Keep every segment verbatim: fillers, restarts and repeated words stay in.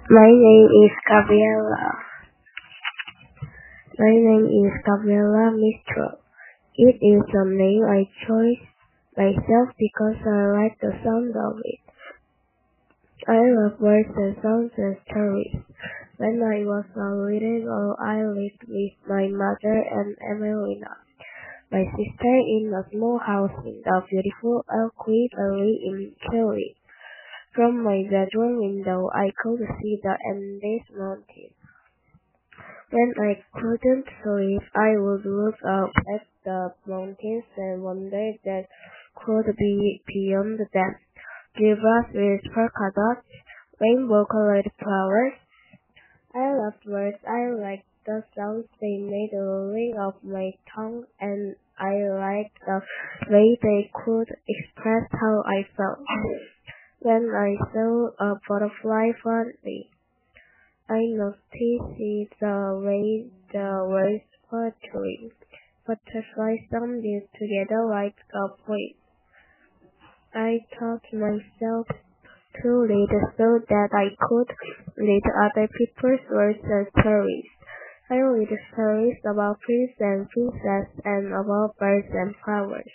My name is Gabriela. My name is Gabriela Mistral. It is a name I chose myself because I like the sound of it. I love words and songs and stories. When I was a little girl, I lived with my mother and Emelina, my sister, in a small house in the beautiful Elqui Valley in Chile. From my bedroom window, I could see the Andes Mountains. When I couldn't sleep, I would look up at the mountains and wonder that could be beyond them. Giraffes with polka dots, rainbow-colored flowers. I loved words. I liked the sounds they made rolling off my tongue, and I liked the way they could express how I felt. When I saw a butterfly flying, I noticed the way the words fluttering. Butterflies sounded together like a poem. I taught myself to read so that I could read other people's words and stories. I read stories about prince and princess and about birds and flowers.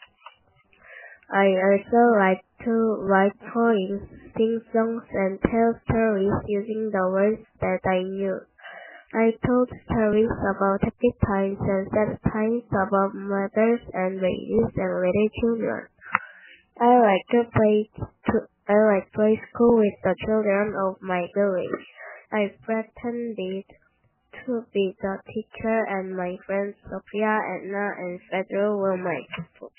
I also like to write poems, sing songs, and tell stories using the words that I knew. I told stories about happy times and sad times, about mothers and babies and little children. I like to play to, I like play school with the children of my village. I pretended to be the teacher, and my friends Sophia, Edna, and Pedro were my pupils.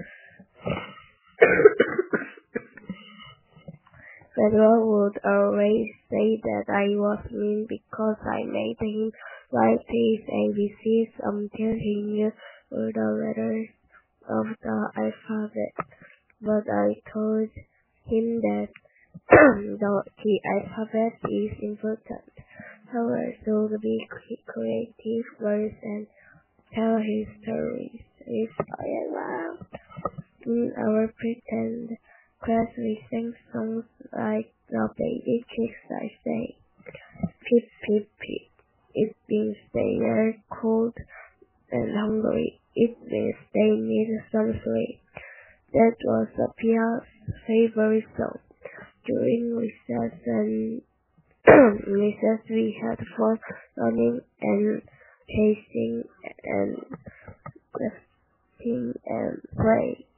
Pedro would always say that I was mean because I made him write his A B Cs until he knew all the letters of the alphabet. But I told him that the, the alphabet is important. However, should be creative words and tell his stories with Ayala. In our pretend class, we sang songs like the baby chicks I say. Pip, pip, pip. It means they are cold and hungry. It means they need some sleep. That was Sophia's favorite song. During recess and recess, we had fun running and chasing and laughing and playing.